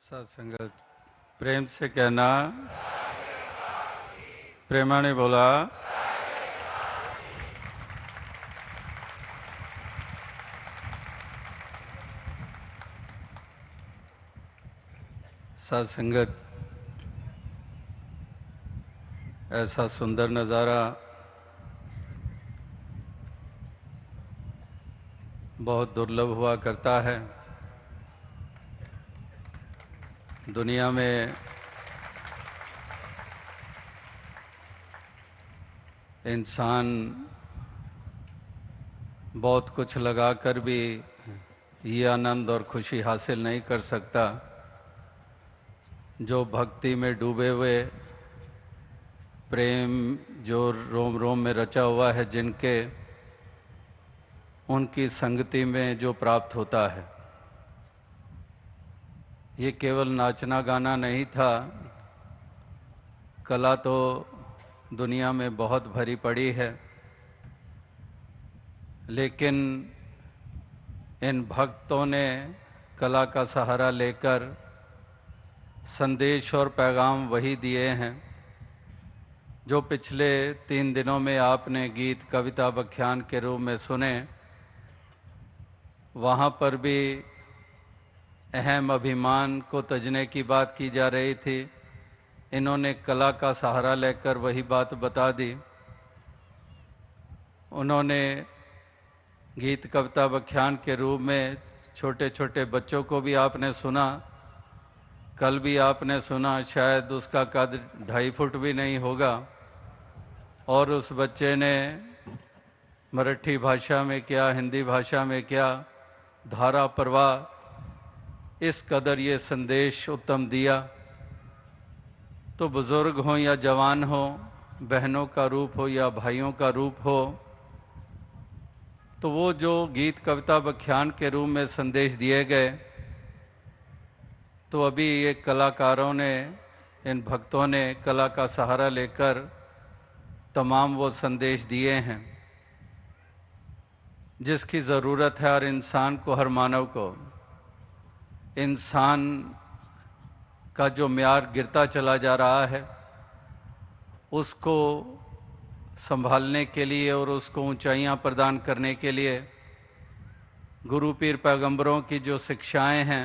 सत्संगत प्रेम से कहना, प्रेमाने बोला। सत्संगत, ऐसा सुंदर नज़ारा बहुत दुर्लभ हुआ करता है। दुनिया में इंसान बहुत कुछ लगाकर भी ये आनंद और खुशी हासिल नहीं कर सकता जो भक्ति में डूबे हुए, प्रेम जो रोम रोम में रचा हुआ है जिनके, उनकी संगति में जो प्राप्त होता है। ये केवल नाचना गाना नहीं था। कला तो दुनिया में बहुत भरी पड़ी है, लेकिन इन भक्तों ने कला का सहारा लेकर संदेश और पैगाम वही दिए हैं जो पिछले 3 दिनों में आपने गीत कविता व्याख्यान के रूप में सुने। वहाँ पर भी अहम अभिमान को तजने की बात की जा रही थी। इन्होंने कला का सहारा लेकर वही बात बता दी। उन्होंने गीत कविता व्याख्यान के रूप में छोटे छोटे बच्चों को भी आपने सुना। कल भी आपने सुना, शायद उसका कद 2.5 फुट भी नहीं होगा, और उस बच्चे ने मराठी भाषा में क्या, हिंदी भाषा में क्या, धारा प्रवाह इस कदर ये संदेश उत्तम दिया। तो बुज़ुर्ग हो या जवान हो, बहनों का रूप हो या भाइयों का रूप हो, तो वो जो गीत कविता व्याख्यान के रूप में संदेश दिए गए, तो अभी ये कलाकारों ने, इन भक्तों ने कला का सहारा लेकर तमाम वो संदेश दिए हैं जिसकी ज़रूरत है हर इंसान को, हर मानव को। इंसान का जो म्यार गिरता चला जा रहा है, उसको संभालने के लिए और उसको ऊंचाइयां प्रदान करने के लिए गुरु पीर पैगंबरों की जो शिक्षाएं हैं,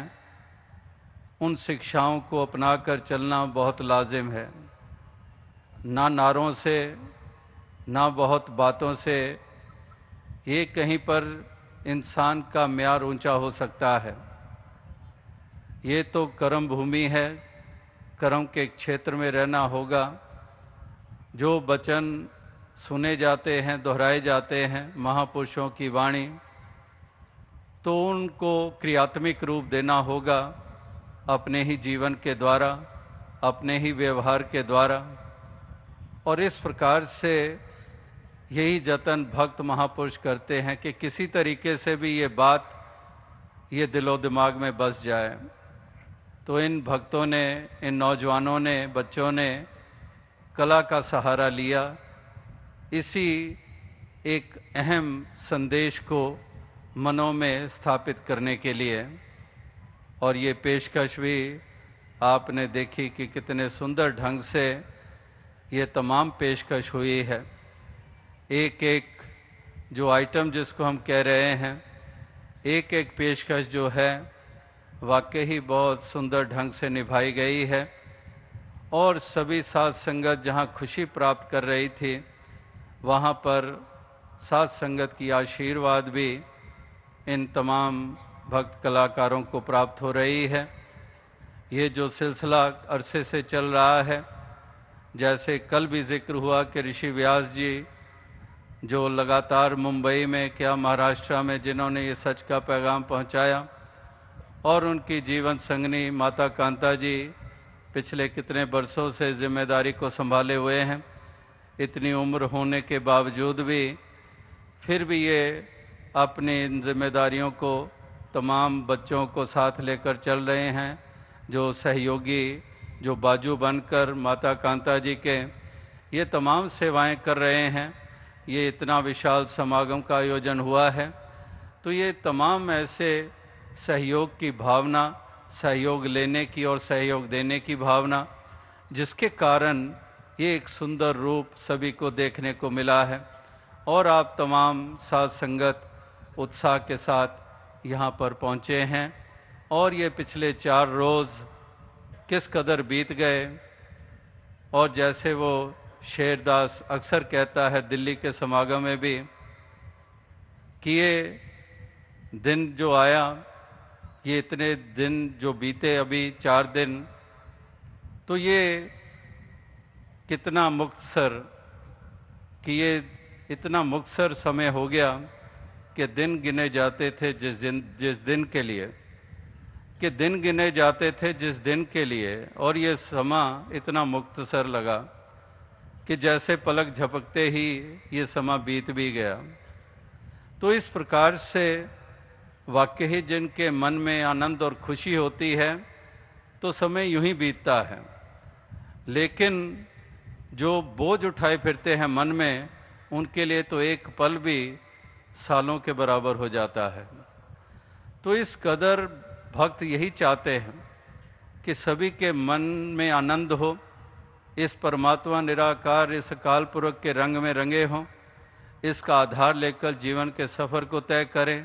उन शिक्षाओं को अपनाकर चलना बहुत लाजिम है। ना नारों से, ना बहुत बातों से ये कहीं पर इंसान का म्यार ऊंचा हो सकता है। ये तो कर्म भूमि है, कर्म के क्षेत्र में रहना होगा। जो वचन सुने जाते हैं, दोहराए जाते हैं महापुरुषों की वाणी, तो उनको क्रियात्मक रूप देना होगा अपने ही जीवन के द्वारा, अपने ही व्यवहार के द्वारा। और इस प्रकार से यही जतन भक्त महापुरुष करते हैं कि किसी तरीके से भी ये बात ये दिलो दिमाग में बस जाए। तो इन भक्तों ने, इन नौजवानों ने, बच्चों ने कला का सहारा लिया इसी एक अहम संदेश को मनों में स्थापित करने के लिए। और ये पेशकश भी आपने देखी कि कितने सुंदर ढंग से ये तमाम पेशकश हुई है। एक एक जो आइटम जिसको हम कह रहे हैं, एक एक पेशकश जो है वाकई ही बहुत सुंदर ढंग से निभाई गई है। और सभी साथ संगत जहाँ खुशी प्राप्त कर रही थी, वहाँ पर साथ संगत की आशीर्वाद भी इन तमाम भक्त कलाकारों को प्राप्त हो रही है। ये जो सिलसिला अरसे से चल रहा है, जैसे कल भी जिक्र हुआ कि ऋषि व्यास जी जो लगातार मुंबई में क्या महाराष्ट्र में जिन्होंने ये सच का पैगाम पहुंचाया, और उनकी जीवन संगनी माता कांता जी पिछले कितने बरसों से जिम्मेदारी को संभाले हुए हैं। इतनी उम्र होने के बावजूद भी फिर भी ये अपनी इन जिम्मेदारियों को तमाम बच्चों को साथ लेकर चल रहे हैं। जो सहयोगी, जो बाजू बनकर माता कांता जी के ये तमाम सेवाएं कर रहे हैं। ये इतना विशाल समागम का आयोजन हुआ है, तो ये तमाम ऐसे सहयोग की भावना, सहयोग लेने की और सहयोग देने की भावना, जिसके कारण ये एक सुंदर रूप सभी को देखने को मिला है। और आप तमाम साथ संगत उत्साह के साथ यहाँ पर पहुँचे हैं और ये पिछले 4 रोज़ किस कदर बीत गए। और जैसे वो शेरदास अक्सर कहता है दिल्ली के समागम में भी कि ये दिन जो आया, ये इतने दिन जो बीते अभी 4 दिन, तो ये कितना मुख्तसर कि ये इतना मुख्तसर समय हो गया कि दिन गिने जाते थे जिस दिन के लिए, कि दिन गिने जाते थे जिस दिन के लिए, और ये समा इतना मुख्तसर लगा कि जैसे पलक झपकते ही ये समा बीत भी गया। तो इस प्रकार से वाकई जिनके मन में आनंद और खुशी होती है तो समय यूं ही बीतता है, लेकिन जो बोझ उठाए फिरते हैं मन में, उनके लिए तो एक पल भी सालों के बराबर हो जाता है। तो इस कदर भक्त यही चाहते हैं कि सभी के मन में आनंद हो, इस परमात्मा निराकार इस अकाल पुरख के रंग में रंगे हों, इसका आधार लेकर जीवन के सफ़र को तय करें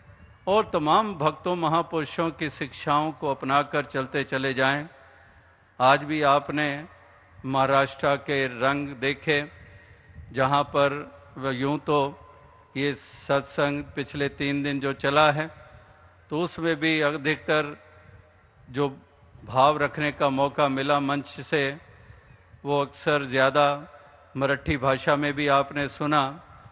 और तमाम भक्तों महापुरुषों की शिक्षाओं को अपनाकर चलते चले जाएं। आज भी आपने महाराष्ट्र के रंग देखे, जहाँ पर यूँ तो ये सत्संग पिछले 3 दिन जो चला है, तो उसमें भी अधिकतर जो भाव रखने का मौका मिला मंच से, वो अक्सर ज़्यादा मराठी भाषा में भी आपने सुना,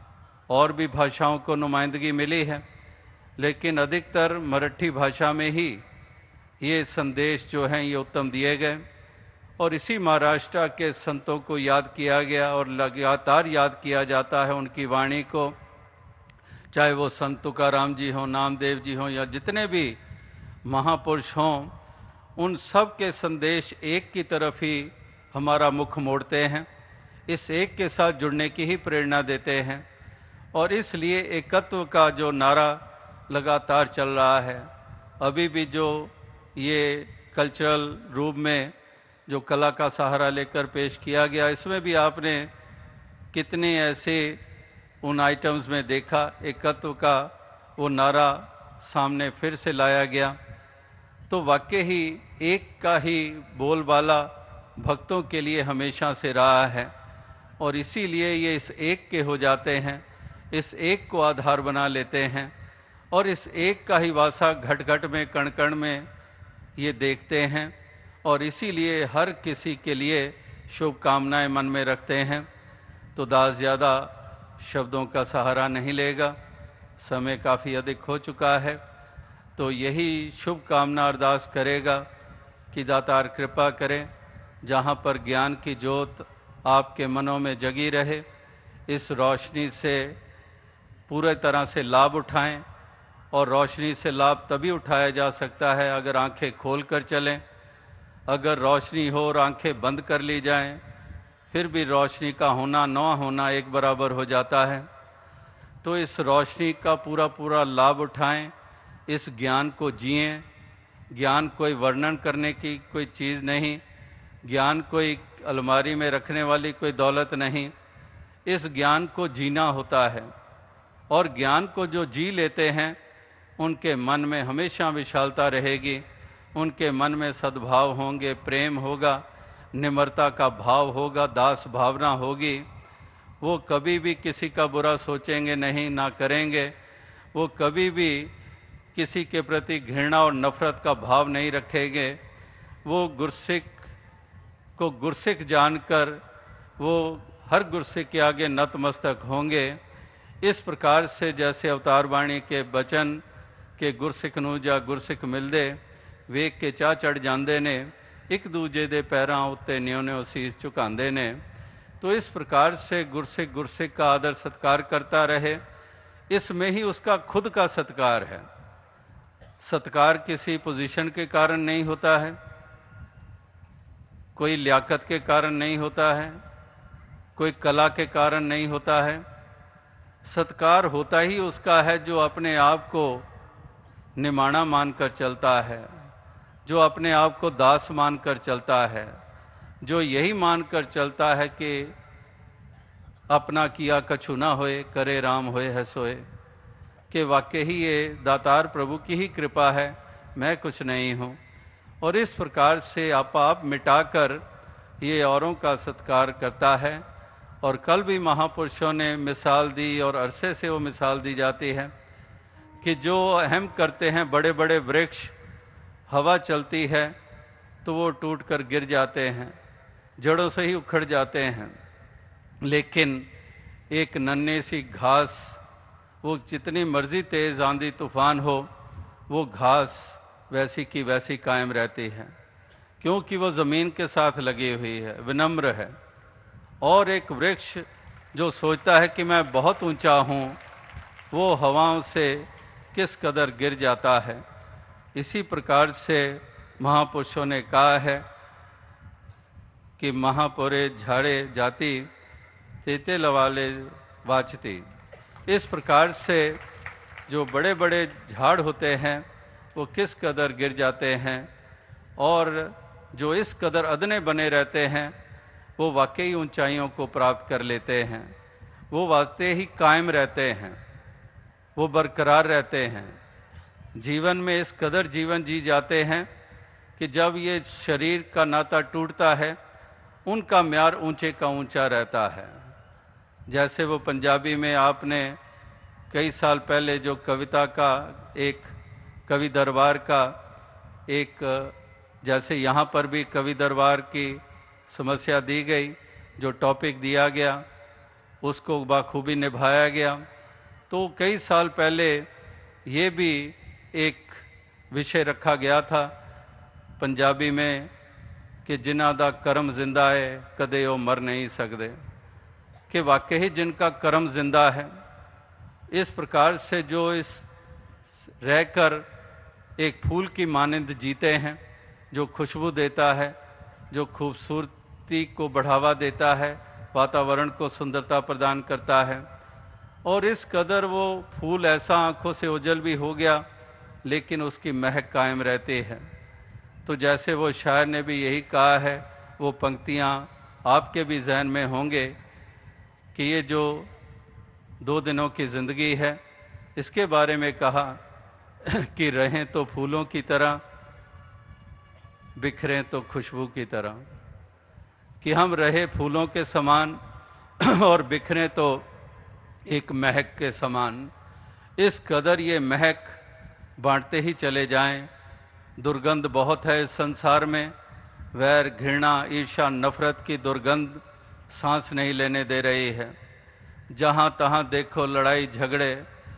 और भी भाषाओं को नुमाइंदगी मिली है, लेकिन अधिकतर मराठी भाषा में ही ये संदेश जो हैं ये उत्तम दिए गए। और इसी महाराष्ट्र के संतों को याद किया गया और लगातार याद किया जाता है उनकी वाणी को, चाहे वो संत तुकाराम जी हों, नामदेव जी हों, या जितने भी महापुरुष हों, उन सब के संदेश एक की तरफ ही हमारा मुख मोड़ते हैं, इस एक के साथ जुड़ने की ही प्रेरणा देते हैं। और इसलिए एकत्व का जो नारा लगातार चल रहा है, अभी भी जो ये कल्चरल रूप में जो कला का सहारा लेकर पेश किया गया, इसमें भी आपने कितने ऐसे उन आइटम्स में देखा, एकत्व का वो नारा सामने फिर से लाया गया। तो वाकई ही एक का ही बोलबाला भक्तों के लिए हमेशा से रहा है, और इसीलिए ये इस एक के हो जाते हैं, इस एक को आधार बना लेते हैं, और इस एक का ही वासा घट घट में कण कण में ये देखते हैं, और इसीलिए हर किसी के लिए शुभकामनाएं मन में रखते हैं। तो दास ज़्यादा शब्दों का सहारा नहीं लेगा, समय काफ़ी अधिक हो चुका है, तो यही शुभकामना अरदास करेगा कि दातार कृपा करें, जहाँ पर ज्ञान की ज्योत आपके मनों में जगी रहे, इस रोशनी से पूरे तरह से लाभ उठाएं। और रोशनी से लाभ तभी उठाया जा सकता है अगर आंखें खोल कर चलें। अगर रोशनी हो और आंखें बंद कर ली जाएं, फिर भी रोशनी का होना न होना एक बराबर हो जाता है। तो इस रोशनी का पूरा पूरा लाभ उठाएं, इस ज्ञान को जिएं। ज्ञान कोई वर्णन करने की कोई चीज़ नहीं, ज्ञान कोई अलमारी में रखने वाली कोई दौलत नहीं, इस ज्ञान को जीना होता है। और ज्ञान को जो जी लेते हैं, उनके मन में हमेशा विशालता रहेगी, उनके मन में सद्भाव होंगे, प्रेम होगा, निम्रता का भाव होगा, दास भावना होगी। वो कभी भी किसी का बुरा सोचेंगे नहीं, ना करेंगे। वो कभी भी किसी के प्रति घृणा और नफरत का भाव नहीं रखेंगे। वो गुरसिक को गुरसिक जानकर वो हर गुरसिक के आगे नतमस्तक होंगे। इस प्रकार से जैसे अवतार बाणी के बचन के गुरसिक नू जा गुरसिक मिलदे, ਵੇਖ के चाह चढ़ जाते ने, एक दूजे दे पैरां उत्ते न्यों न्यों शीस झुकाते ने। तो इस प्रकार से गुरसिक गुरसिक का आदर सत्कार करता रहे, इसमें ही उसका खुद का सत्कार है। सत्कार किसी पोजीशन के कारण नहीं होता है, कोई लियाकत के कारण नहीं होता है, कोई कला के कारण नहीं होता है। सत्कार होता ही उसका है जो अपने आप को निमाणा मानकर चलता है, जो अपने आप को दास मानकर चलता है, जो यही मानकर चलता है कि अपना किया कछु ना होए, करे राम होए है सोए, कि वाकई ही ये दातार प्रभु की ही कृपा है, मैं कुछ नहीं हूँ। और इस प्रकार से आप मिटाकर ये औरों का सत्कार करता है। और कल भी महापुरुषों ने मिसाल दी और अरसे से वो मिसाल दी जाती है कि जो अहम करते हैं, बड़े बड़े वृक्ष, हवा चलती है तो वो टूट कर गिर जाते हैं, जड़ों से ही उखड़ जाते हैं। लेकिन एक नन्ही सी घास, वो जितनी मर्जी तेज़ आंधी तूफान हो, वो घास वैसी की वैसी कायम रहती है, क्योंकि वो ज़मीन के साथ लगी हुई है, विनम्र है। और एक वृक्ष जो सोचता है कि मैं बहुत ऊंचा हूँ, वो हवाओं से किस कदर गिर जाता है। इसी प्रकार से महापुरुषों ने कहा है कि महापुरे झाड़े जाति तेते लवाले वाचती। इस प्रकार से जो बड़े बड़े झाड़ होते हैं वो किस कदर गिर जाते हैं, और जो इस कदर अदने बने रहते हैं वो वाकई ऊंचाइयों को प्राप्त कर लेते हैं। वो वास्ते ही कायम रहते हैं, वो बरकरार रहते हैं। जीवन में इस कदर जीवन जी जाते हैं कि जब ये शरीर का नाता टूटता है, उनका म्यार ऊंचे का ऊंचा रहता है। जैसे वो पंजाबी में आपने कई साल पहले जो कविता का एक कवि दरबार का एक, जैसे यहाँ पर भी कवि दरबार की समस्या दी गई, जो टॉपिक दिया गया उसको बाखूबी निभाया गया। तो कई साल पहले ये भी एक विषय रखा गया था पंजाबी में कि जिन्हां दा कर्म जिंदा है कदे वो मर नहीं सकते, कि वाकई जिनका कर्म जिंदा है। इस प्रकार से जो इस रहकर एक फूल की मानंद जीते हैं, जो खुशबू देता है, जो खूबसूरती को बढ़ावा देता है, वातावरण को सुंदरता प्रदान करता है। और इस कदर वो फूल ऐसा आँखों से ओझल भी हो गया, लेकिन उसकी महक कायम रहती है। तो जैसे वो शायर ने भी यही कहा है, वो पंक्तियाँ आपके भी जहन में होंगे कि ये जो 2 दिनों की ज़िंदगी है, इसके बारे में कहा कि रहें तो फूलों की तरह, बिखरें तो खुशबू की तरह, कि हम रहे फूलों के समान और बिखरें तो एक महक के समान। इस कदर ये महक बांटते ही चले जाएं। दुर्गंध बहुत है इस संसार में, वैर, घृणा, ईर्ष्या, नफरत की दुर्गंध सांस नहीं लेने दे रही है। जहाँ तहाँ देखो लड़ाई झगड़े,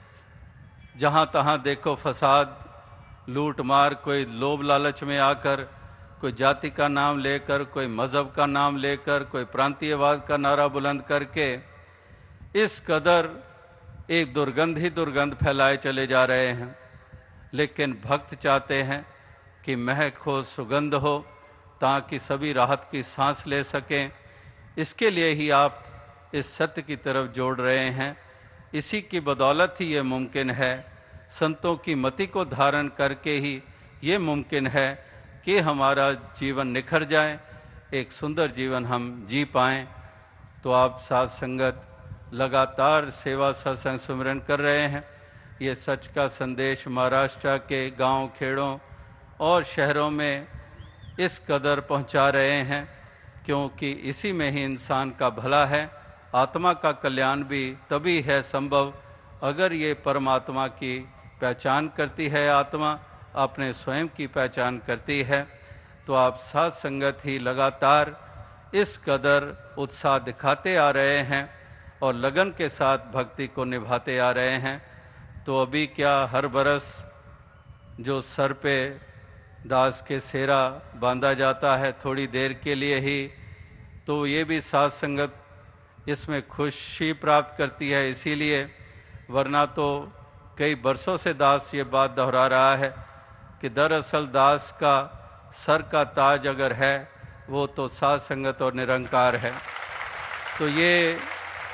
जहाँ तहाँ देखो फसाद, लूट मार, कोई लोभ लालच में आकर, कोई जाति का नाम लेकर, कोई मज़हब का नाम लेकर, कोई प्रांतीयवाद का नारा बुलंद करके इस कदर एक दुर्गंध ही दुर्गंध फैलाए चले जा रहे हैं। लेकिन भक्त चाहते हैं कि महक हो, सुगंध हो, ताकि सभी राहत की सांस ले सकें। इसके लिए ही आप इस सत्य की तरफ जोड़ रहे हैं। इसी की बदौलत ही ये मुमकिन है। संतों की मति को धारण करके ही ये मुमकिन है कि हमारा जीवन निखर जाए, एक सुंदर जीवन हम जी पाएँ। तो आप साथ संगत लगातार सेवा सत्संग सुमिरन कर रहे हैं। ये सच का संदेश महाराष्ट्र के गांव, खेड़ों और शहरों में इस कदर पहुंचा रहे हैं, क्योंकि इसी में ही इंसान का भला है। आत्मा का कल्याण भी तभी है संभव अगर ये परमात्मा की पहचान करती है, आत्मा अपने स्वयं की पहचान करती है। तो आप साथ संगत ही लगातार इस कदर उत्साह दिखाते आ रहे हैं और लगन के साथ भक्ति को निभाते आ रहे हैं। तो अभी क्या, हर बरस जो सर पे दास के सेरा बांधा जाता है थोड़ी देर के लिए ही, तो ये भी साथ संगत इसमें खुशी प्राप्त करती है इसीलिए, वरना तो कई बरसों से दास ये बात दोहरा रहा है कि दरअसल दास का सर का ताज अगर है वो तो साथ संगत और निरंकार है। तो ये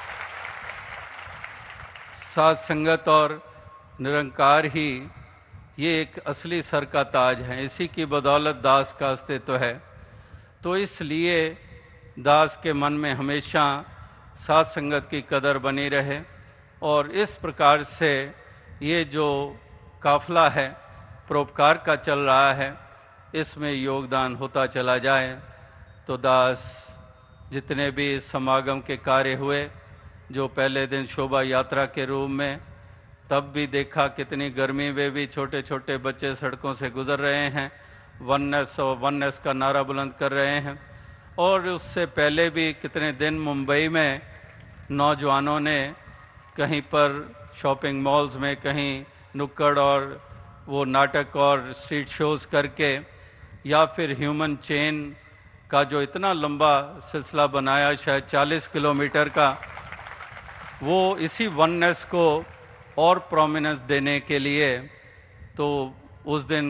साथ संगत और निरंकार ही ये एक असली सर का ताज है, इसी की बदौलत दास का अस्तित्व है। तो इसलिए दास के मन में हमेशा साथ संगत की कदर बनी रहे और इस प्रकार से ये जो काफिला है परोपकार का चल रहा है, इसमें योगदान होता चला जाए। तो दास जितने भी समागम के कार्य हुए, जो पहले दिन शोभा यात्रा के रूप में, तब भी देखा कितनी गर्मी में भी छोटे छोटे बच्चे सड़कों से गुजर रहे हैं, वननेस का नारा बुलंद कर रहे हैं। और उससे पहले भी कितने दिन मुंबई में नौजवानों ने कहीं पर शॉपिंग मॉल्स में, कहीं नुक्कड़ और वो नाटक और स्ट्रीट शोज़ करके, या फिर ह्यूमन चेन का जो इतना लंबा सिलसिला बनाया, शायद 40 किलोमीटर का, वो इसी वननेस को और प्रोमिनेंस देने के लिए। तो उस दिन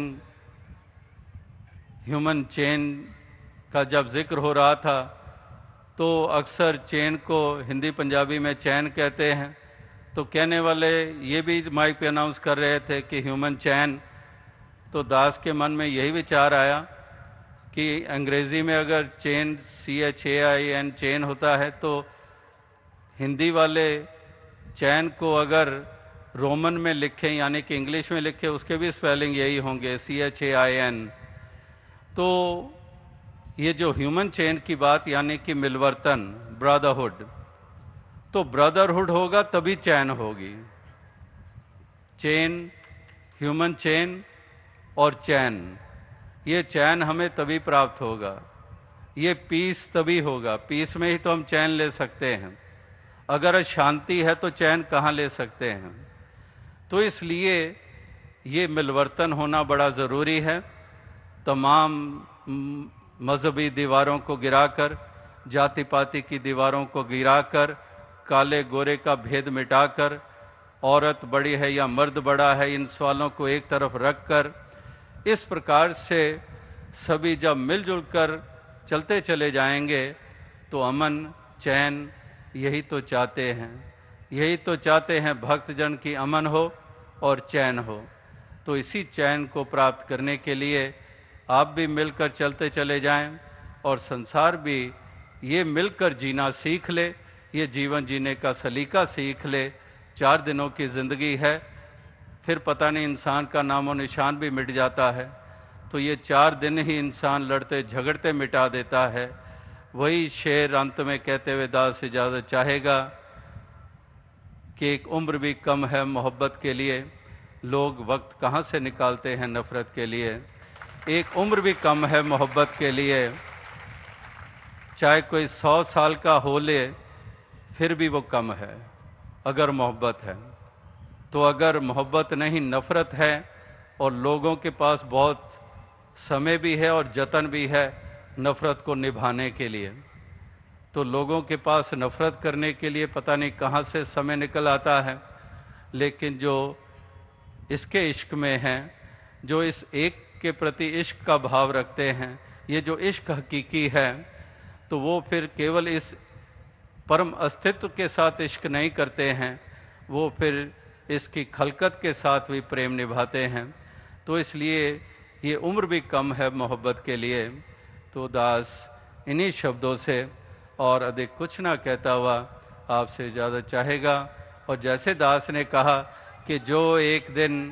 ह्यूमन चेन का जब जिक्र हो रहा था, तो अक्सर चेन को हिंदी पंजाबी में चैन कहते हैं, तो कहने वाले ये भी माइक पे अनाउंस कर रहे थे कि ह्यूमन चैन। तो दास के मन में यही विचार आया कि अंग्रेज़ी में अगर चेन CHAIN चेन होता है, तो हिंदी वाले चैन को अगर रोमन में लिखें यानी कि इंग्लिश में लिखें, उसके भी स्पेलिंग यही होंगे CHAIN। तो ये जो ह्यूमन चेन की बात यानी कि मिलवर्तन, ब्रदरहुड, तो ब्रदरहुड होगा तभी चैन होगी। चेन, ह्यूमन चेन और चैन, ये चैन हमें तभी प्राप्त होगा। ये पीस तभी होगा, पीस में ही तो हम चैन ले सकते हैं। अगर शांति है तो चैन कहाँ ले सकते हैं। तो इसलिए ये मिलवर्तन होना बड़ा ज़रूरी है। तमाम मजहबी दीवारों को गिराकर, जाति पाति की दीवारों को गिराकर, काले गोरे का भेद मिटाकर, औरत बड़ी है या मर्द बड़ा है, इन सवालों को एक तरफ रखकर, इस प्रकार से सभी जब मिलजुल कर चलते चले जाएंगे तो अमन चैन यही तो चाहते हैं, यही तो चाहते हैं भक्तजन की अमन हो और चैन हो। तो इसी चैन को प्राप्त करने के लिए आप भी मिलकर चलते चले जाएं और संसार भी ये मिलकर जीना सीख ले, ये जीवन जीने का सलीका सीख ले। 4 दिनों की ज़िंदगी है, फिर पता नहीं इंसान का नामो निशान भी मिट जाता है। तो ये 4 दिन ही इंसान लड़ते झगड़ते मिटा देता है। वही शेर अंत में कहते हुए दास इजाज़त चाहेगा कि एक उम्र भी कम है मोहब्बत के लिए, लोग वक्त कहाँ से निकालते हैं नफ़रत के लिए। एक उम्र भी कम है मोहब्बत के लिए, चाहे कोई 100 साल का हो ले फिर भी वो कम है अगर मोहब्बत है। तो अगर मोहब्बत नहीं नफ़रत है और लोगों के पास बहुत समय भी है और जतन भी है नफ़रत को निभाने के लिए, तो लोगों के पास नफ़रत करने के लिए पता नहीं कहाँ से समय निकल आता है। लेकिन जो इसके इश्क में हैं, जो इस एक के प्रति इश्क का भाव रखते हैं, ये जो इश्क हकीकी है, तो वो फिर केवल इस परम अस्तित्व के साथ इश्क नहीं करते हैं, वो फिर इसकी खलकत के साथ भी प्रेम निभाते हैं। तो इसलिए ये उम्र भी कम है मोहब्बत के लिए। तो दास इन्हीं शब्दों से और अधिक कुछ ना कहता हुआ आपसे इजाज़त चाहेगा। और जैसे दास ने कहा कि जो एक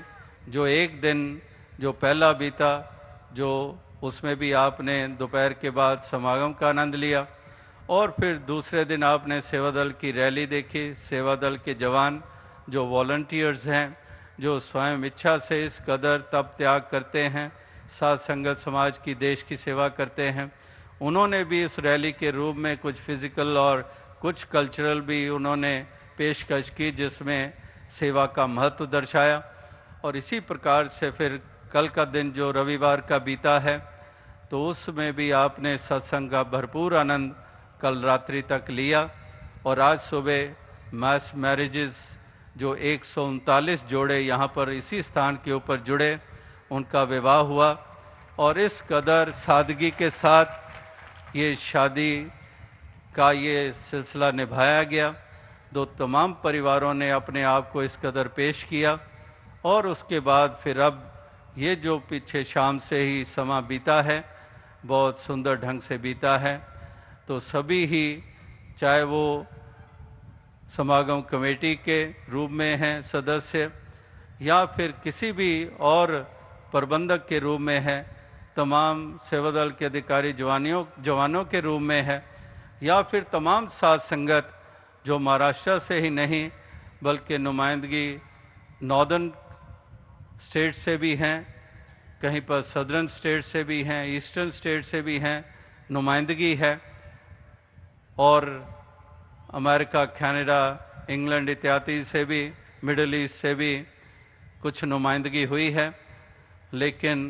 दिन जो पहला बीता, जो उसमें भी आपने दोपहर के बाद समागम का आनंद लिया, और फिर दूसरे दिन आपने सेवा दल की रैली देखी। सेवा दल के जवान जो वॉलंटियर्स हैं, जो स्वयं इच्छा से इस कदर तप त्याग करते हैं, साथ संगत समाज की, देश की सेवा करते हैं, उन्होंने भी इस रैली के रूप में कुछ फिज़िकल और कुछ कल्चरल भी उन्होंने पेशकश की, जिसमें सेवा का महत्व दर्शाया। और इसी प्रकार से फिर कल का दिन जो रविवार का बीता है, तो उसमें भी आपने सत्संग का भरपूर आनंद कल रात्रि तक लिया। और आज सुबह मैस मैरिजेस जो 139 जोड़े यहाँ पर इसी स्थान के ऊपर जुड़े, उनका विवाह हुआ। और इस कदर सादगी के साथ ये शादी का ये सिलसिला निभाया गया। दो तमाम परिवारों ने अपने आप को इस कदर पेश किया। और उसके बाद फिर अब ये जो पीछे शाम से ही समा बीता है, बहुत सुंदर ढंग से बीता है। तो सभी ही, चाहे वो समागम कमेटी के रूप में हैं सदस्य या फिर किसी भी और प्रबंधक के रूप में है, तमाम सेवा दल के अधिकारी जवानों के रूप में है, या फिर तमाम साथ संगत जो महाराष्ट्र से ही नहीं बल्कि नुमाइंदगी नॉर्दर्न स्टेट से भी हैं, कहीं पर सदर्न स्टेट से भी हैं, ईस्टर्न स्टेट से भी हैं, नुमाइंदगी है। और अमेरिका, कनाडा, इंग्लैंड इत्यादि से भी, मिडल ईस्ट से भी कुछ नुमाइंदगी हुई है, लेकिन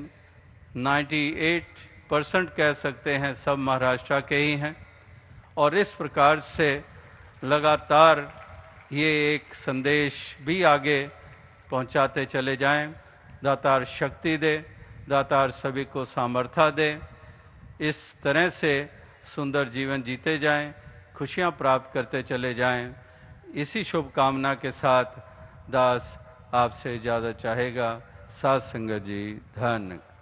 98% कह सकते हैं सब महाराष्ट्र के ही हैं। और इस प्रकार से लगातार ये एक संदेश भी आगे पहुंचाते चले जाएं। दातार शक्ति दे, दातार सभी को सामर्थ्य दे, इस तरह से सुंदर जीवन जीते जाएं, खुशियां प्राप्त करते चले जाएं। इसी शुभकामना के साथ दास आपसे इजाज़त चाहेगा। साथ संगत जी, धन्यवाद।